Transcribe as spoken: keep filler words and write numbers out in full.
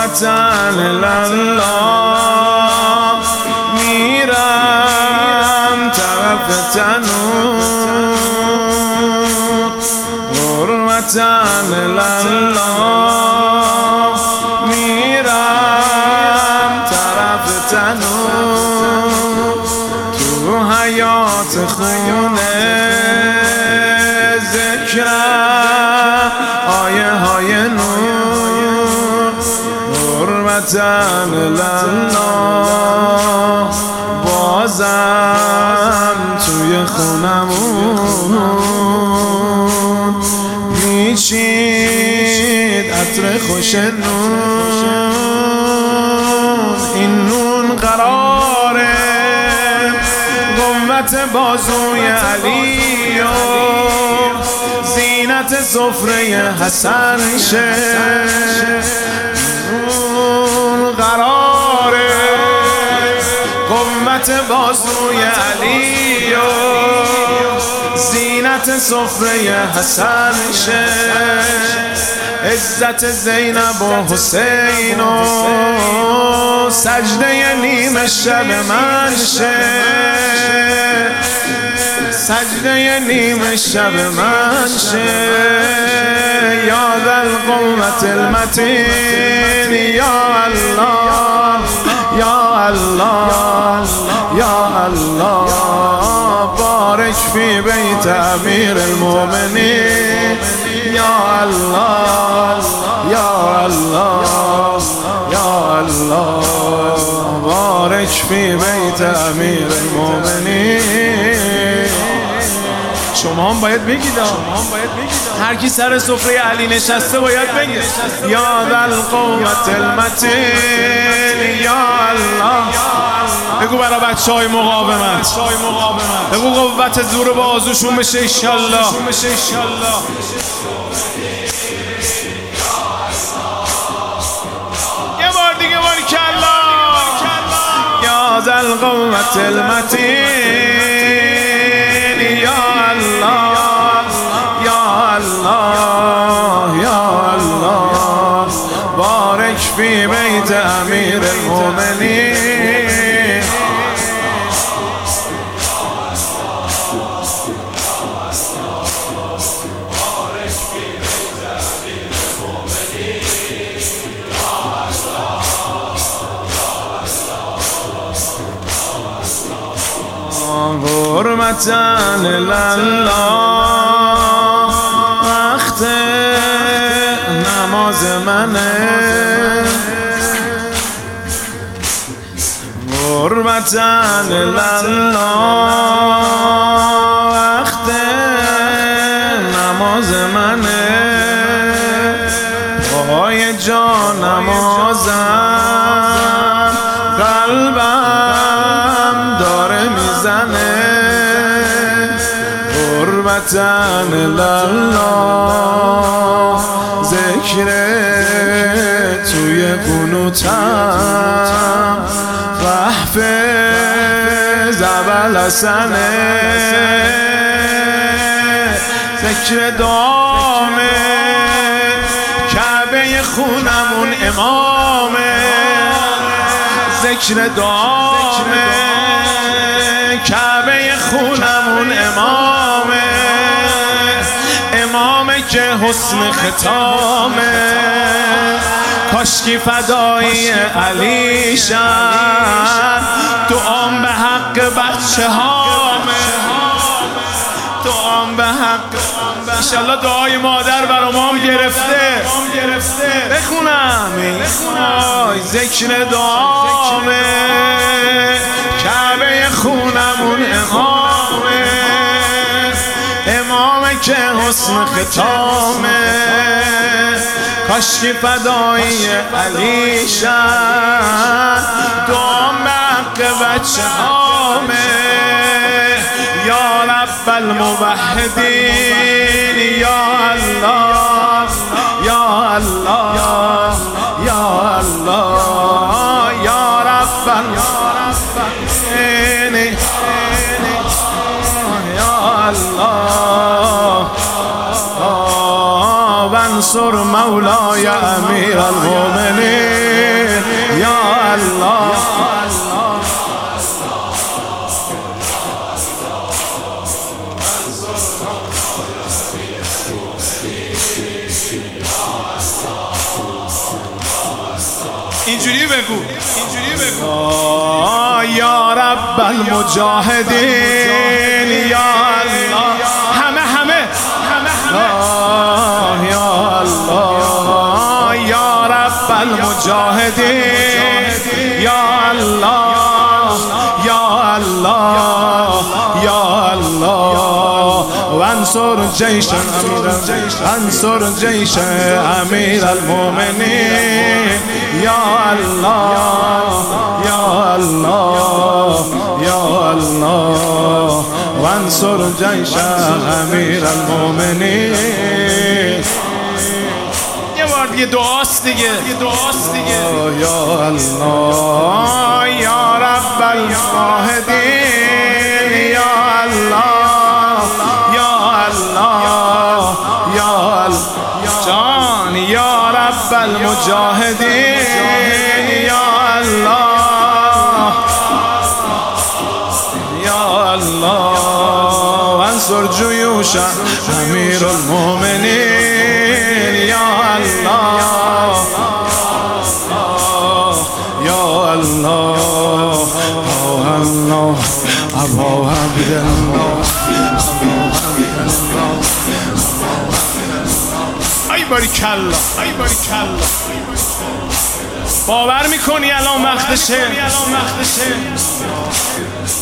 غربتن الله میرم طرف تنور، غربتن الله میرم طرف تنور، تو حیات خونه ذکرم آیه های نور، غربتن الله بازم توی خونمون میچید عطر خوش نون، این نون قراره قوت بازوی علی و زینت سفره حسن شه، نون قراره قوت بازوی علی و زینت سفره حسن شه، عزت زینب و حسین و سجده نیمه شب من شه، سجده نیمه شب من شه، یا ذا القوة المتین، یا الله یا الله یا الله، بارک فی بیت امیر المؤمنین، یا الله یا الله یا الله، بارک فی بیت امیر المؤمنین. شما هم باید بگید، هر کی سر سفره علی نشسته باید بگید یا ذا القوة المتین، یا الله. بگو برای بچه های مقاومت، بگو قوت زور بازوشون بشه انشالله. یه بار دیگه باری کلا، یا ذا القوة المتین، یا الله یا الله یا الله، بارک فی بیت امیر المؤمنین. غربتن الله وقت نماز منه، غربتن الله وقت نماز منه، پای جا نمازم قلبم داره میزنه، غربتن الله ذکر توی قنوتم، وحفظ ابوالحسنه، ذکر دامه کعبه خونمون امامه، ذکر دامه کعبه خونمون امامه، امامه که حسن ختامه، کاشکی فدایی علی شد، دعام به حق بچه هامه، دعام به حق انشالله دعای مادر برای ما هم گرفته بخونم آی ذکر دعامه کعبه خونمون امامه امامه که حسن ختامه کاشکی فدایی علی شد دعام به حق بچه هامه یا رب الموحدین یا الله یا الله یا الله یا رب الموحدین یا الله وانصر مولای امیر المؤمنین الله اینجوری بگو اینجوری بگو یا رب المجاهدین یا الله همه همه همه همه یا الله یا رب المجاهدین یا الله یا الله یا الله وانصر جيش انصر جيش امير المؤمنين يا الله يا الله يا الله وانصر جيش امير المؤمنين یه بار دیگه دعاست دیگه دعاست دیگه یا الله یا رب المجاهدین یا الله یا الله یا جان یا رب المجاهدین یا الله یا الله وانصر جيوش امير المؤمنين یا الله یا الله الله ابو عبد الله ای باریکلا ای باریکلا باور میکنی الان وقتشه الان وقتشه